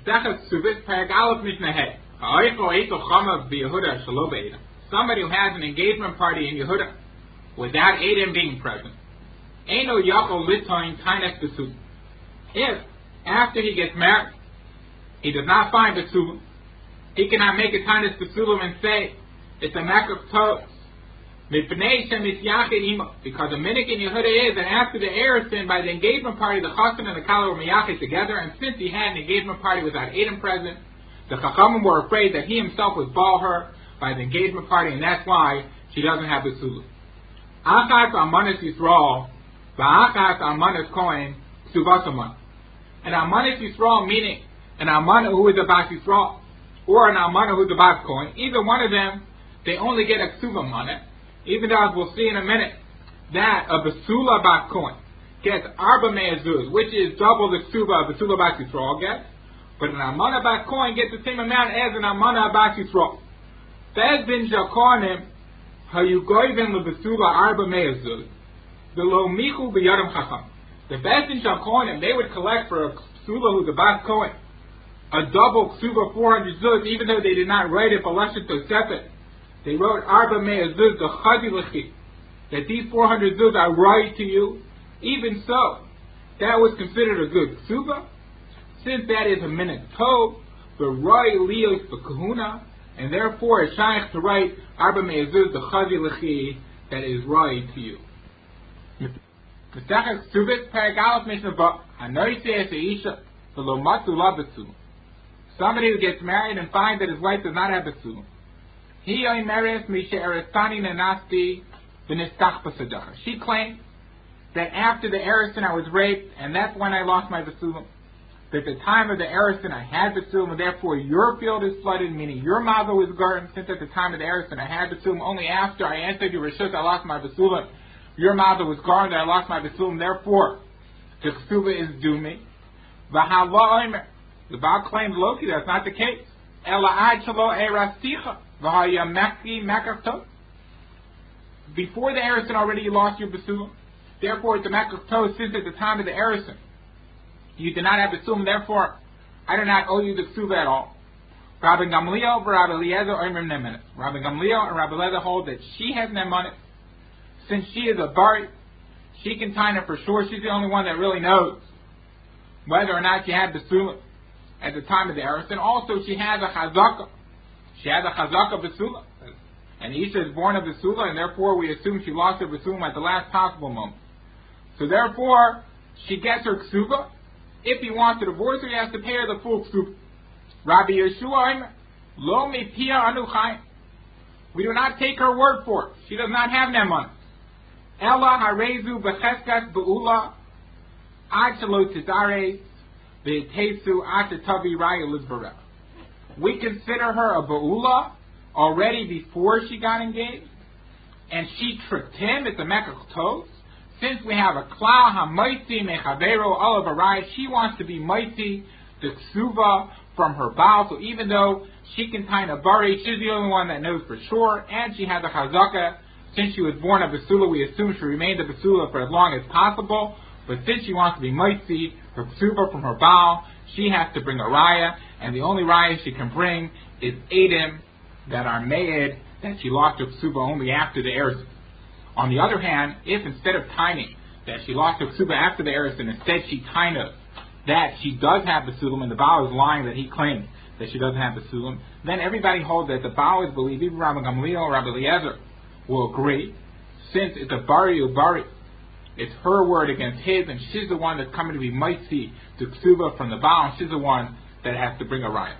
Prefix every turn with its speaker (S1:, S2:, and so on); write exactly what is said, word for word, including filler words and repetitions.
S1: Somebody who has an engagement party in Yehuda without Edom being present. If, after he gets married, he does not find the Besulim, he cannot make a Tainus Besulim and say, it's a Makach Tos. Because the minhag in Yehuda is that after the Erusin, by the engagement party, the Chassan and the Kala were Miyachid together, and since he had an engagement party without Edom present, the Chachamim were afraid that he himself would ball her by the engagement party, and that's why she doesn't have the Besulim. Achat Amanis Yisrael, V'achat Amanis Kohen, Ksuvasaman. An Amanis Yisrael meaning an Amana who is a Bas Yisrael, or an Amana who is a Bas Kohen, either one of them, they only get a Ksuva Mana. Even though, as we'll see in a minute, that a Basula Bas Kohen gets Arba Me'ezuz, which is double the Ksuva of Basula Bas Yisrael gets, but an Amana Bas Kohen gets the same amount as an Amana Bas Yisrael. Bez bin Jakonim, Hayugoyven LeBasula Arba Me'ezuz, the Lo Michu B'Yadam Chacham. The Bez bin Jakonim, they would collect for a Ksula who's a Bas Kohen a double Ksuva four hundred Zuz, even though they did not write it Balashit Tosefet. They wrote Arba Me'ezuz, the Chadi Lechi, that these four hundred Zuz are right to you. Even so, that was considered a good Ksuva, since that is a minute Tov, the Roy Leos the Kahuna, and therefore it's shaykh to write Arba Me'ezuz, the Chadi Lechi, that is right to you. Mesechah Ksubit, Perek Aleph Mishnah Ba, Hanoiseh Seisha, the Lo Matzu La Besulim. Somebody who gets married and finds that his wife does not have Besulim. He oimeres mishe erestani nenasti v'nistach b'sadachar. She claims that after the Erusin I was raped, and that's when I lost my Besulim. That at the time of the Erusin I had Besulim, and therefore your field is flooded, meaning your mother was garden, since at the time of the Erusin I had Besulim. Only after I entered your Rishus I lost my Besulim. Your mother was garden, I lost my Besulim, therefore the Ksuva is due me. V'hala oimer. The Baal claims Loki, that's not the case. Ela ad shelo erasticha. Before the Erusin already you lost your Besulim. Therefore it's a Makach Tos, since at the time of the Erusin you did not have Besulim, therefore I do not owe you the Ksuva at all. Rabbi Gamliel and Rabbi Eliezer oimrim nemenet. Rabbi Gamliel and Rabbi Eliezer hold that she has nemenet. Since she is a bari, she can tie her for sure. She's the only one that really knows whether or not she had Besulim at the time of the Erusin. Also she has a Chazakah. She has a Chazakah Basula. And Isha is born of Basula, and therefore we assume she lost her Basula at the last possible moment. So therefore, she gets her Ksuva. If he wants to divorce her, he has to pay her the full Ksuva. Rabbi Yeshua, Lo mi pia anu chayim. We do not take her word for it. She does not have Neman. Ella harezu becheskas be'ula ad shelo tizare ve'tesu ad tetavi raya lizbareh. We consider her a ba'ula already before she got engaged, and she tricked him. It's a Makach Tos. Since we have a klal ha'maiti mechavero olav arai, she wants to be maiti the ksuva from her baal. So even though she can tie a bari, she's the only one that knows for sure, and she has a chazaka. Since she was born a basula, we assume she remained a basula for as long as possible. But since she wants to be maiti her ksuva from her baal, she has to bring a raya. And the only raya she can bring is Edom that are made that she lost her ksuba only after the Erusin. On the other hand, if instead of timing that she lost her ksuba after the Erusin, instead she taina that she does have the sulam, and the Baal is lying that he claimed that she doesn't have the sulam, then everybody holds that the Baal is believed. Even Rabbi Gamliel or Rabbi Eliezer will agree, since it's a bari ubari, it's her word against his, and she's the one that's coming to be mighty to ksuba from the Baal, and she's the one that has to bring a raya.